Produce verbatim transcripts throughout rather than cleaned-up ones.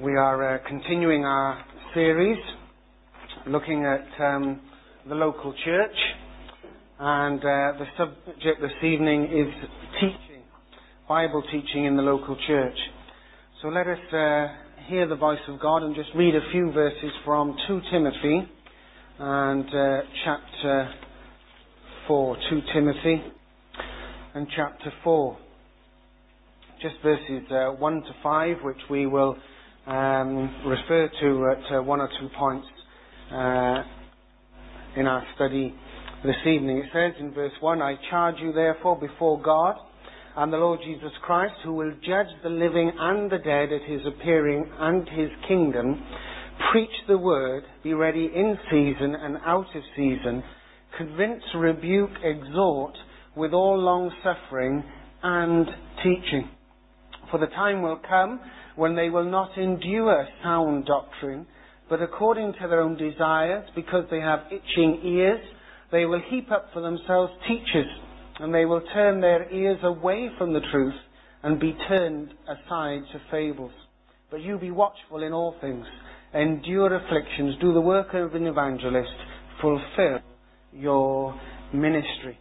We are uh, continuing our series looking at um, the local church, and uh, the subject this evening is teaching, Bible teaching in the local church. So let us uh, hear the voice of God and just read a few verses from Second Timothy and uh, chapter four, Second Timothy and chapter four. Just verses uh, one to five, which we will um, refer to at uh, one or two points uh, in our study this evening. It says in verse one, "I charge you therefore before God and the Lord Jesus Christ, who will judge the living and the dead at his appearing and his kingdom, preach the word, be ready in season and out of season, convince, rebuke, exhort with all long suffering and teaching. For the time will come when they will not endure sound doctrine, but according to their own desires, because they have itching ears, they will heap up for themselves teachers, and they will turn their ears away from the truth and be turned aside to fables. But you be watchful in all things, endure afflictions, do the work of an evangelist, fulfill your ministry."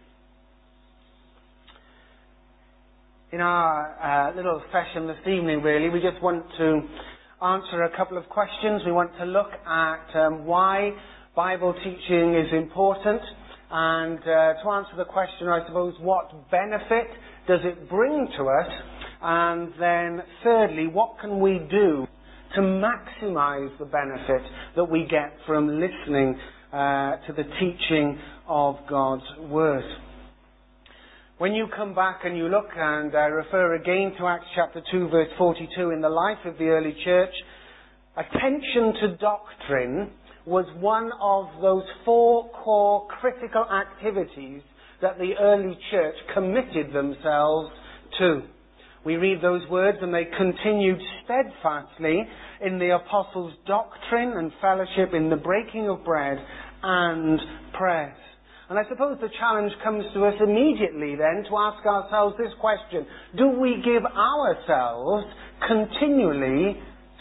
In our uh, little session this evening, really, we just want to answer a couple of questions. We want to look at um, why Bible teaching is important, and uh, to answer the question, I suppose, what benefit does it bring to us? And then, thirdly, what can we do to maximise the benefit that we get from listening uh, to the teaching of God's Word? When you come back and you look, and I refer again to Acts chapter two, verse forty-two, in the life of the early church, attention to doctrine was one of those four core critical activities that the early church committed themselves to. We read those words, "And they continued steadfastly in the apostles' doctrine and fellowship, in the breaking of bread and prayers." And I suppose the challenge comes to us immediately then to ask ourselves this question: do we give ourselves continually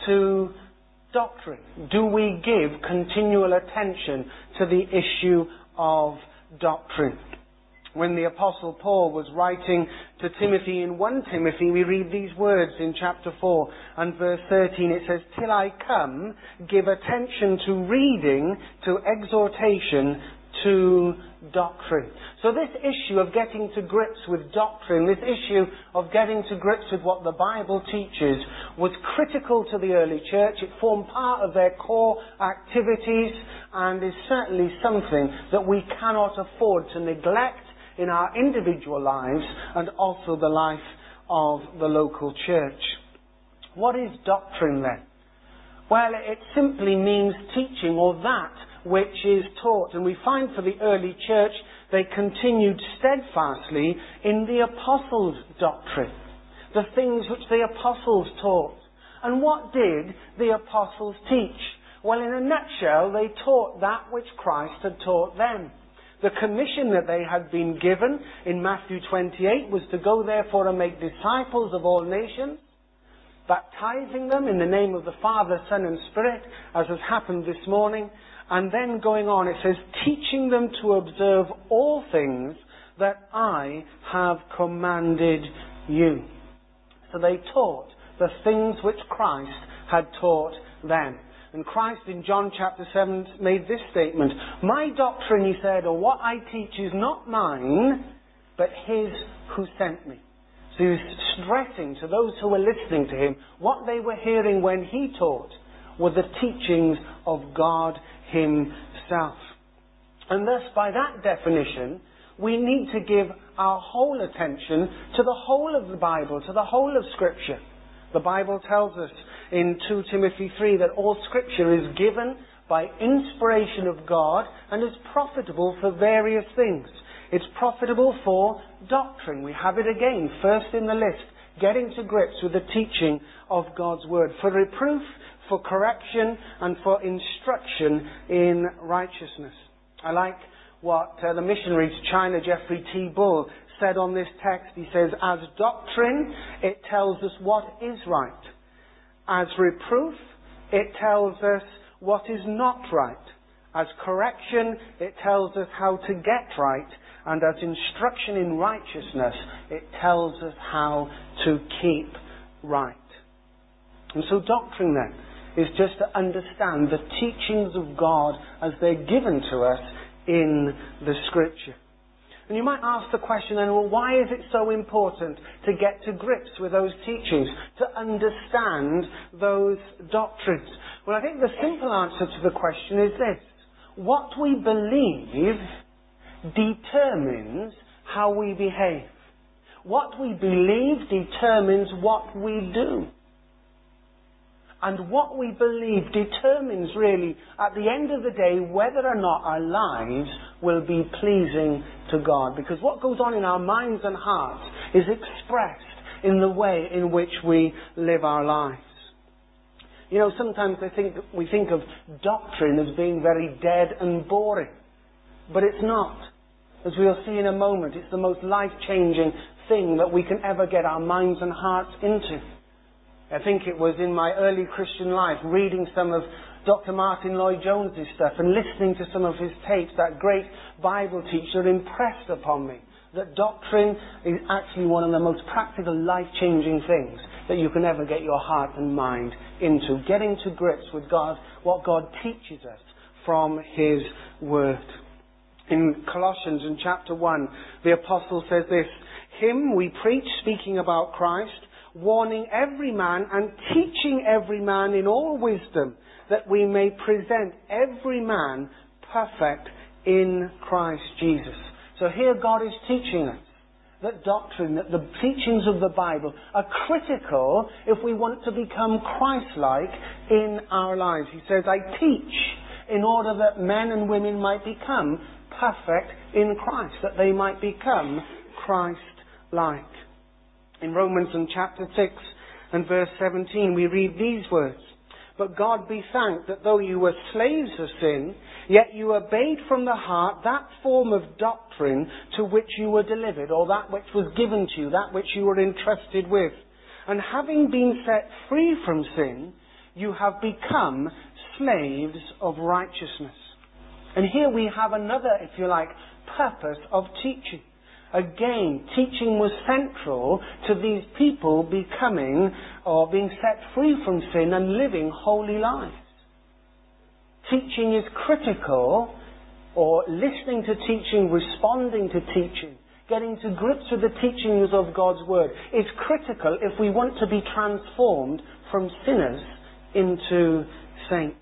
to doctrine? Do we give continual attention to the issue of doctrine? When the Apostle Paul was writing to Timothy in First Timothy, we read these words in chapter four and verse thirteen. It says, "Till I come, give attention to reading, to exhortation, to doctrine." So this issue of getting to grips with doctrine, this issue of getting to grips with what the Bible teaches, was critical to the early church. It formed part of their core activities, and is certainly something that we cannot afford to neglect in our individual lives and also the life of the local church. What is doctrine then? Well, it simply means teaching, or that which is taught. And we find for the early church, they continued steadfastly in the apostles' doctrine, the things which the apostles taught. And what did the apostles teach? Well, in a nutshell, they taught that which Christ had taught them. The commission that they had been given in Matthew twenty-eight was to go therefore and make disciples of all nations, baptizing them in the name of the Father, Son and Spirit, as has happened this morning. And then going on, it says, teaching them to observe all things that I have commanded you. So they taught the things which Christ had taught them. And Christ in John chapter seven made this statement: "My doctrine," he said, "or what I teach is not mine, but his who sent me." So he was stressing to those who were listening to him, what they were hearing when he taught were the teachings of God himself. And thus, by that definition, we need to give our whole attention to the whole of the Bible, to the whole of Scripture. The Bible tells us in Second Timothy three that all Scripture is given by inspiration of God and is profitable for various things. It's profitable for doctrine. We have it again, first in the list, getting to grips with the teaching of God's Word. For reproof, for correction, and for instruction in righteousness. I like what uh, the missionary to China, Jeffrey T. Bull, said on this text. He says, "As doctrine, it tells us what is right. As reproof, it tells us what is not right. As correction, it tells us how to get right. And as instruction in righteousness, it tells us how to keep right. And so doctrine then is just to understand the teachings of God as they're given to us in the Scripture. And you might ask the question then, well, why is it so important to get to grips with those teachings, to understand those doctrines? Well, I think the simple answer to the question is this. What we believe determines how we behave. What we believe determines what we do. And what we believe determines really, at the end of the day, whether or not our lives will be pleasing to God. Because what goes on in our minds and hearts is expressed in the way in which we live our lives. You know, sometimes I think we think of doctrine as being very dead and boring. But it's not. As we'll see in a moment, it's the most life-changing thing that we can ever get our minds and hearts into. I think it was in my early Christian life, reading some of Doctor Martin Lloyd-Jones' stuff and listening to some of his tapes, that great Bible teacher impressed upon me that doctrine is actually one of the most practical, life-changing things that you can ever get your heart and mind into. Getting to grips with God, what God teaches us from His Word. In Colossians, in chapter one, the Apostle says this, "Him we preach, speaking about Christ, warning every man and teaching every man in all wisdom, that we may present every man perfect in Christ Jesus." So here God is teaching us that doctrine, that the teachings of the Bible are critical if we want to become Christ-like in our lives. He says, "I teach in order that men and women might become perfect in Christ," that they might become Christ-like. In Romans in chapter six and verse seventeen, we read these words, "But God be thanked that though you were slaves of sin, yet you obeyed from the heart that form of doctrine to which you were delivered," or that which was given to you, that which you were entrusted with. "And having been set free from sin, you have become slaves of righteousness." And here we have another, if you like, purpose of teaching. Again, teaching was central to these people becoming or being set free from sin and living holy lives. Teaching is critical, or listening to teaching, responding to teaching, getting to grips with the teachings of God's Word is critical if we want to be transformed from sinners into saints.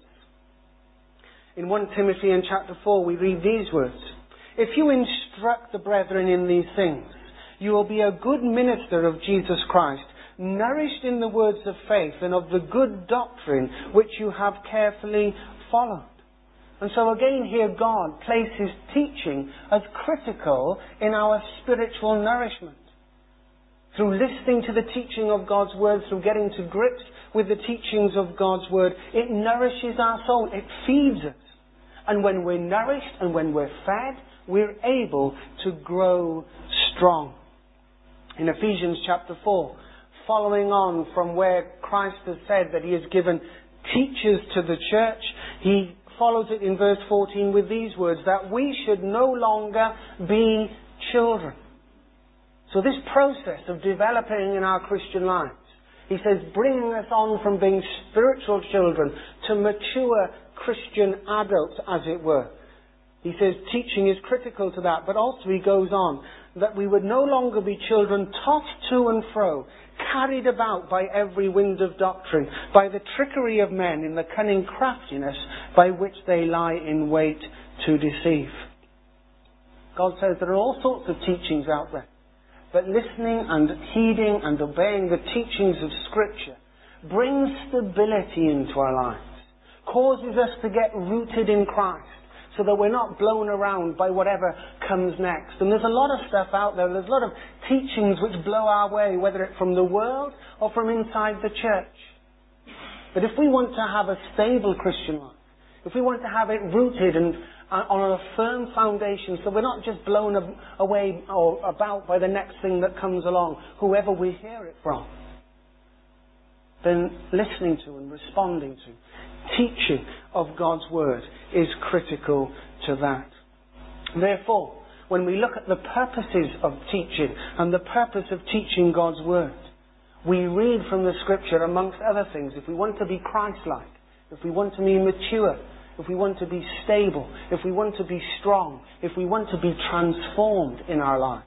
In First Timothy in chapter four we read these words, "If you instruct the brethren in these things, you will be a good minister of Jesus Christ, nourished in the words of faith and of the good doctrine which you have carefully followed." And so again here God places teaching as critical in our spiritual nourishment. Through listening to the teaching of God's Word, through getting to grips with the teachings of God's Word, it nourishes our soul, it feeds us. And when we're nourished and when we're fed, we're able to grow strong. In Ephesians chapter four, following on from where Christ has said that He has given teachers to the church, He follows it in verse fourteen with these words, that we should no longer be children. So this process of developing in our Christian lives, He says, bringing us on from being spiritual children to mature Christian adults, as it were. He says teaching is critical to that, but also he goes on that we would no longer be children tossed to and fro, carried about by every wind of doctrine, by the trickery of men in the cunning craftiness by which they lie in wait to deceive. God says there are all sorts of teachings out there, but listening and heeding and obeying the teachings of Scripture brings stability into our lives, causes us to get rooted in Christ, so that we're not blown around by whatever comes next. And there's a lot of stuff out there, there's a lot of teachings which blow our way, whether it's from the world or from inside the church. But if we want to have a stable Christian life, if we want to have it rooted and uh, on a firm foundation, so we're not just blown away or about by the next thing that comes along, whoever we hear it from, then listening to and responding to, teaching of God's Word is critical to that. Therefore, when we look at the purposes of teaching and the purpose of teaching God's Word, we read from the Scripture, amongst other things, if we want to be Christ-like, if we want to be mature, if we want to be stable, if we want to be strong, if we want to be transformed in our lives,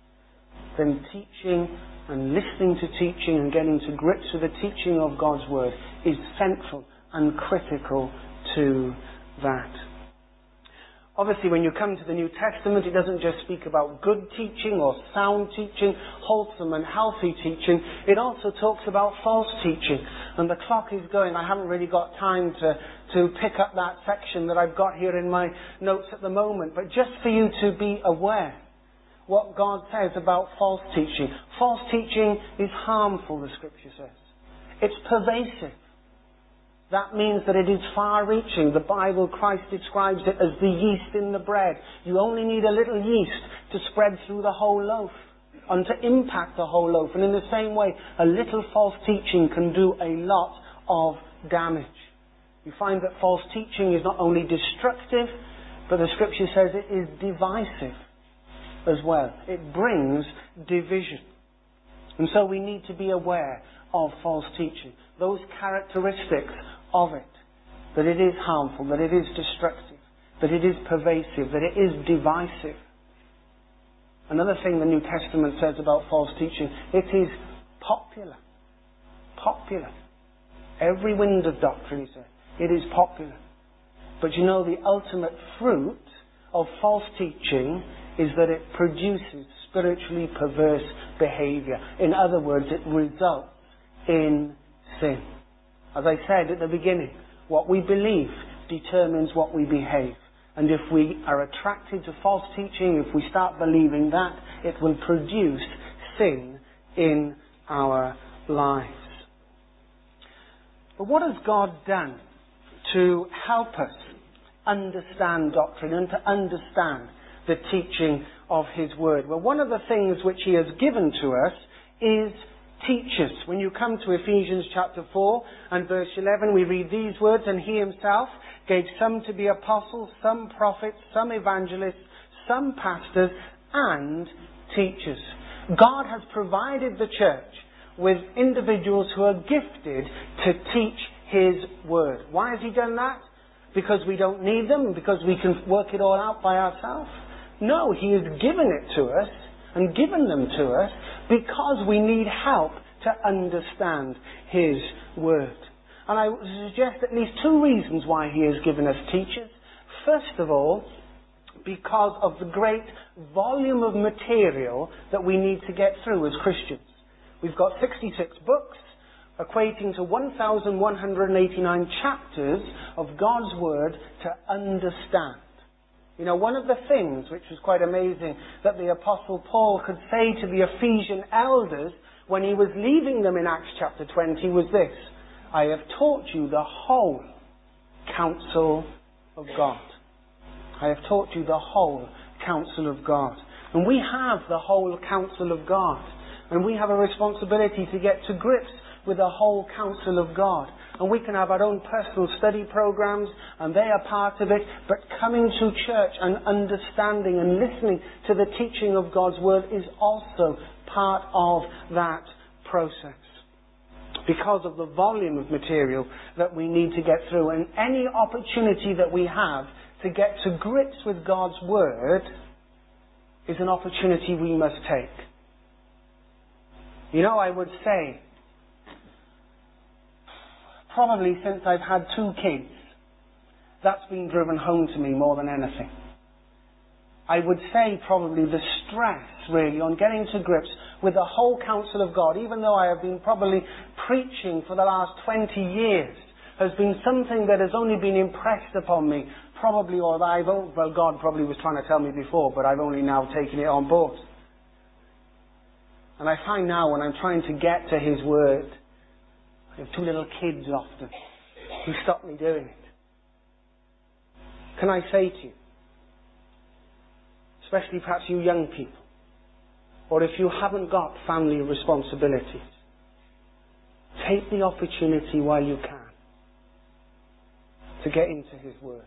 then teaching and listening to teaching and getting to grips with the teaching of God's Word is central and critical to that. Obviously, when you come to the New Testament, it doesn't just speak about good teaching or sound teaching, wholesome and healthy teaching. It also talks about false teaching. And the clock is going. I haven't really got time to, to pick up that section that I've got here in my notes at the moment. But just for you to be aware what God says about false teaching. False teaching is harmful, the Scripture says. It's pervasive. That means that it is far-reaching. The Bible, Christ describes it as the yeast in the bread. You only need a little yeast to spread through the whole loaf and to impact the whole loaf. And in the same way, a little false teaching can do a lot of damage. You find that false teaching is not only destructive, but the Scripture says it is divisive as well. It brings division. And so we need to be aware of false teaching. Those characteristics of it. That it is harmful, that it is destructive, that it is pervasive, that it is divisive. Another thing the New Testament says about false teaching, it is popular. Popular. Every wind of doctrine, he said, it is popular. But you know, the ultimate fruit of false teaching is that it produces spiritually perverse behavior. In other words, it results in sin. As I said at the beginning, what we believe determines what we behave. And if we are attracted to false teaching, if we start believing that, it will produce sin in our lives. But what has God done to help us understand doctrine and to understand the teaching of His Word? Well, one of the things which He has given to us is teachers. When you come to Ephesians chapter four and verse eleven, we read these words, and He Himself gave some to be apostles, some prophets, some evangelists, some pastors, and teachers. God has provided the church with individuals who are gifted to teach His Word. Why has He done that? Because we don't need them? Because we can work it all out by ourselves? No, He has given it to us and given them to us because we need help to understand His Word. And I would suggest at least two reasons why He has given us teachers. First of all, because of the great volume of material that we need to get through as Christians. We've got sixty-six books, equating to one thousand one hundred eighty-nine chapters of God's Word to understand. You know, one of the things which was quite amazing that the Apostle Paul could say to the Ephesian elders when he was leaving them in Acts chapter twenty was this: I have taught you the whole counsel of God. I have taught you the whole counsel of God. And we have the whole counsel of God. And we have a responsibility to get to grips with the whole counsel of God. And we can have our own personal study programs, and they are part of it, but coming to church and understanding and listening to the teaching of God's Word is also part of that process. Because of the volume of material that we need to get through, and any opportunity that we have to get to grips with God's Word is an opportunity we must take. You know, I would say, probably since I've had two kids, that's been driven home to me more than anything. I would say probably the stress, really, on getting to grips with the whole counsel of God, even though I have been probably preaching for the last twenty years, has been something that has only been impressed upon me, probably, or that I've, well, God probably was trying to tell me before, but I've only now taken it on board. And I find now when I'm trying to get to His Word, I have two little kids often who stop me doing it. Can I say to you, especially perhaps you young people, or if you haven't got family responsibilities, Take the opportunity while you can to get into His Word.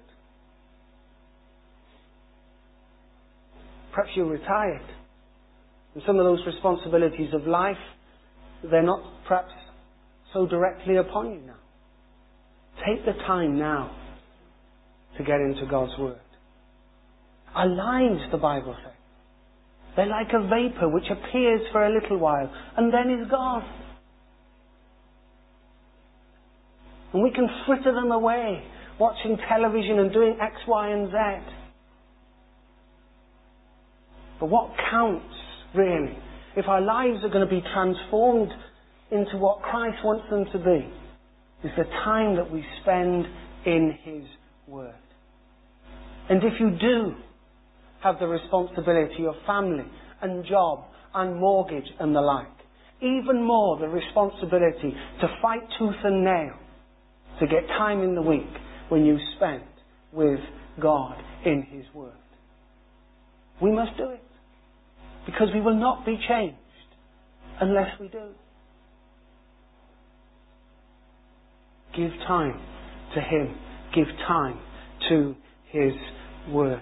Perhaps you're retired, and some of those responsibilities of life, they're not perhaps so directly upon you now. Take the time now to get into God's Word. Our lives, the Bible says, they're like a vapor which appears for a little while and then is gone. And we can fritter them away, watching television and doing X, Y, and Z. But what counts, really, if our lives are going to be transformed into what Christ wants them to be, is the time that we spend in His Word. And if you do have the responsibility of family and job and mortgage and the like, even more the responsibility to fight tooth and nail to get time in the week when you spend with God in His Word. We must do it, because we will not be changed unless we do. Give time to Him. Give time to His Word.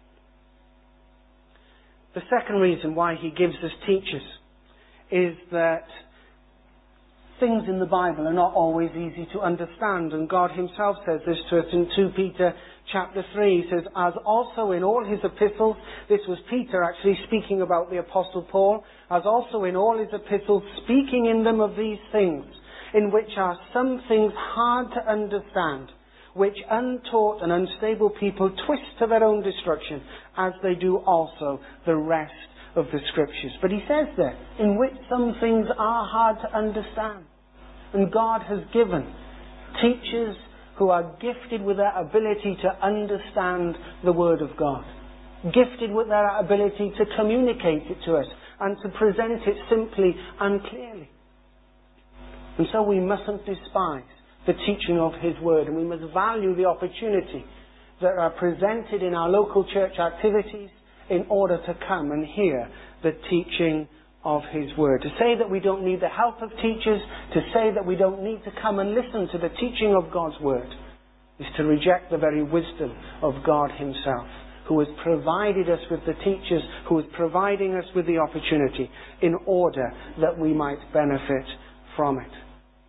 The second reason why He gives us teachers is that things in the Bible are not always easy to understand, and God Himself says this to us in Second Peter chapter three. He says, as also in all His epistles, this was Peter actually speaking about the Apostle Paul, as also in all his epistles, speaking in them of these things, in which are some things hard to understand, which untaught and unstable people twist to their own destruction, as they do also the rest of the Scriptures. But he says there, in which some things are hard to understand. And God has given teachers who are gifted with their ability to understand the Word of God, gifted with their ability to communicate it to us and to present it simply and clearly. And so we mustn't despise the teaching of His Word, and we must value the opportunity that are presented in our local church activities in order to come and hear the teaching of His Word. To say that we don't need the help of teachers, to say that we don't need to come and listen to the teaching of God's Word, is to reject the very wisdom of God Himself, who has provided us with the teachers, who is providing us with the opportunity in order that we might benefit from it.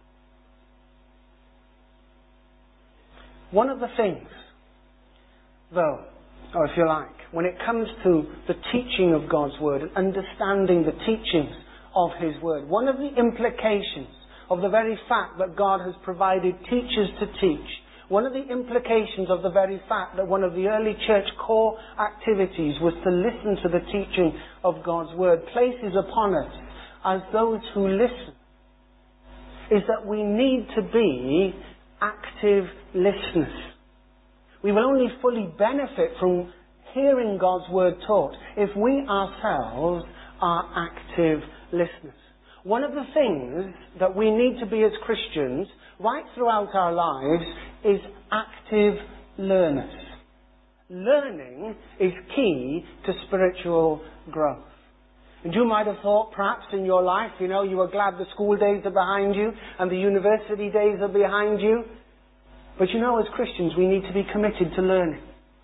One of the things, though, or if you like, when it comes to the teaching of God's Word and understanding the teachings of His Word, one of the implications of the very fact that God has provided teachers to teach, one of the implications of the very fact that one of the early church core activities was to listen to the teaching of God's Word, places upon us as those who listen, is that we need to be active listeners. We will only fully benefit from hearing God's Word taught if we ourselves are active listeners. One of the things that we need to be as Christians right throughout our lives is active learners. Learning is key to spiritual growth. And you might have thought perhaps in your life, you know, you were glad the school days are behind you and the university days are behind you. But you know, as Christians, we need to be committed to learning.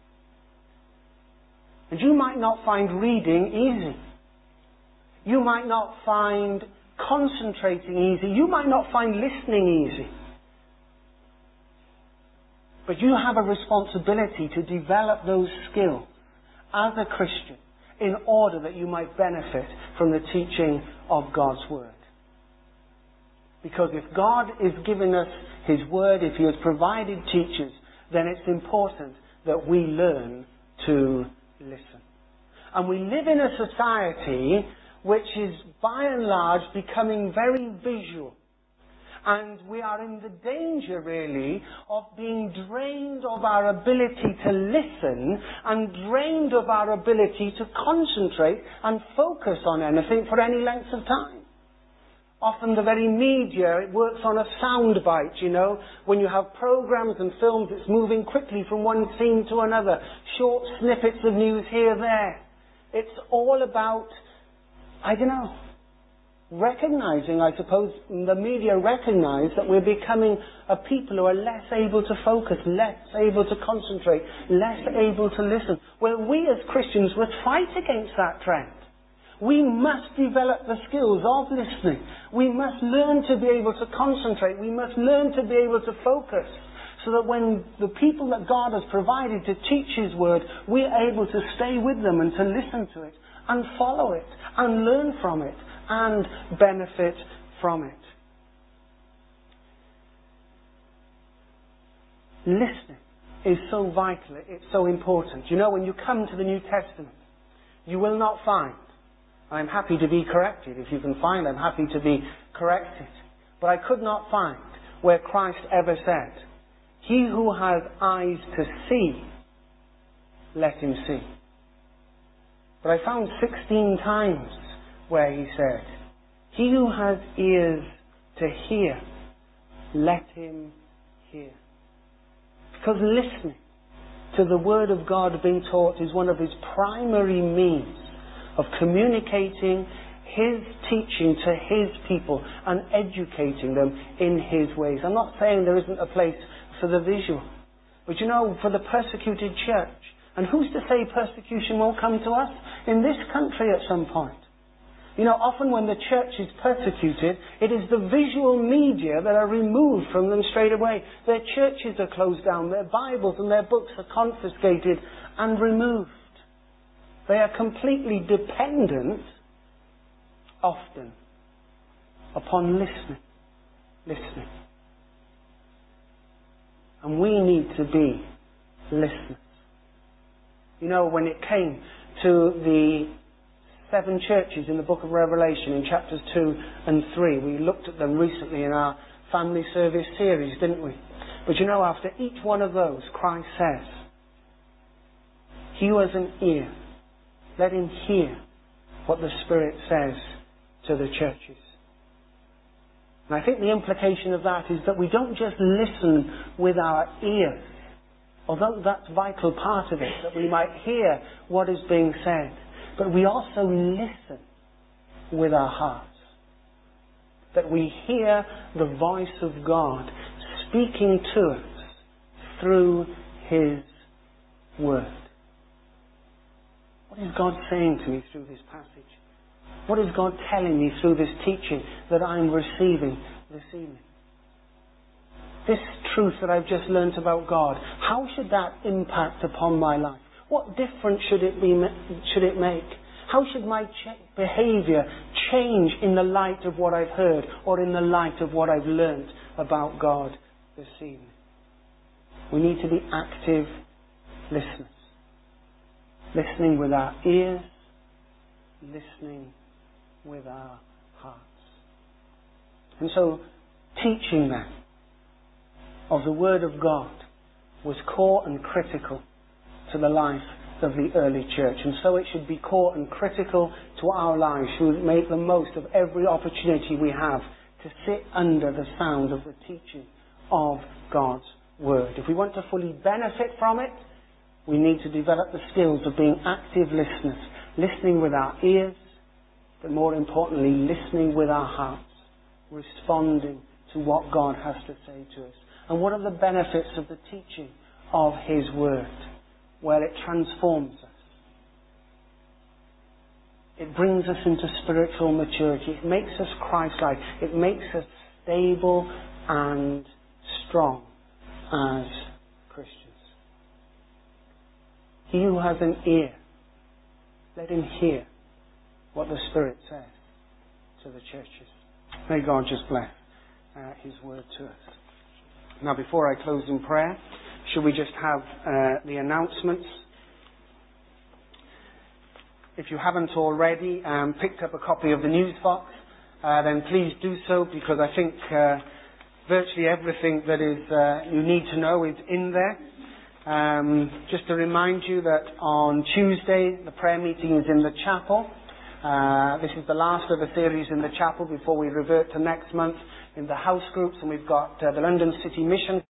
And you might not find reading easy. You might not find concentrating easy. You might not find listening easy. But you have a responsibility to develop those skills as a Christian in order that you might benefit from the teaching of God's Word. Because if God is giving us His Word, if He has provided teachers, then it's important that we learn to listen. And we live in a society which is by and large becoming very visual. And we are in the danger, really, of being drained of our ability to listen and drained of our ability to concentrate and focus on anything for any length of time. Often the very media, it works on a sound bite, you know. When you have programs and films, it's moving quickly from one scene to another. Short snippets of news here, there. It's all about, I don't know, recognizing, I suppose, the media recognize that we're becoming a people who are less able to focus, less able to concentrate, less able to listen. Well, we as Christians must fight against that trend. We must develop the skills of listening. We must learn to be able to concentrate. We must learn to be able to focus, so that when the people that God has provided to teach His Word, we are able to stay with them and to listen to it and follow it and learn from it and benefit from it. Listening is so vital, it's so important. You know, when you come to the New Testament, you will not find, I'm happy to be corrected, if you can find, I'm happy to be corrected, but I could not find where Christ ever said, "He who has eyes to see, let him see." But I found sixteen times where He said, "He who has ears to hear, let him hear." Because listening to the Word of God being taught is one of His primary means of communicating His teaching to His people and educating them in His ways. I'm not saying there isn't a place for the visual, but you know, for the persecuted church, and who's to say persecution won't come to us in this country at some point? You know, often when the church is persecuted, it is the visual media that are removed from them straight away. Their churches are closed down, their Bibles and their books are confiscated and removed. They are completely dependent, often, upon listening. Listening. And we need to be listeners. You know, when it came to the seven churches in the book of Revelation in chapters two and three, we looked at them recently in our family service series, didn't we? But you know, after each one of those, Christ says, "He who has an ear, let him hear what the Spirit says to the churches." And I think the implication of that is that we don't just listen with our ears, although that's a vital part of it, that we might hear what is being said, but we also listen with our hearts. That we hear the voice of God speaking to us through His Word. What is God saying to me through this passage? What is God telling me through this teaching that I'm receiving this evening? This truth that I've just learnt about God, how should that impact upon my life? What difference should it be? Should it make? How should my ch- behaviour change in the light of what I've heard or in the light of what I've learnt about God this evening? We need to be active listeners. Listening with our ears, listening with our hearts. And so, teaching them of the Word of God was core and critical to the life of the early church. And so it should be core and critical to our lives. We should make the most of every opportunity we have to sit under the sound of the teaching of God's Word. If we want to fully benefit from it, we need to develop the skills of being active listeners, listening with our ears, but more importantly, listening with our hearts, responding to what God has to say to us. And what are the benefits of the teaching of His Word? Well, it transforms us. It brings us into spiritual maturity. It makes us Christ-like. It makes us stable and strong as Christians. He who has an ear, let him hear what the Spirit says to the churches. May God just bless uh, His Word to us. Now, before I close in prayer, should we just have uh, the announcements? If you haven't already um, picked up a copy of the news box, uh, then please do so, because I think uh, virtually everything that is uh, you need to know is in there. Um, just to remind you that on Tuesday the prayer meeting is in the chapel. Uh, this is the last of the series in the chapel before we revert to next month in the house groups, and we've got uh, the London City Mission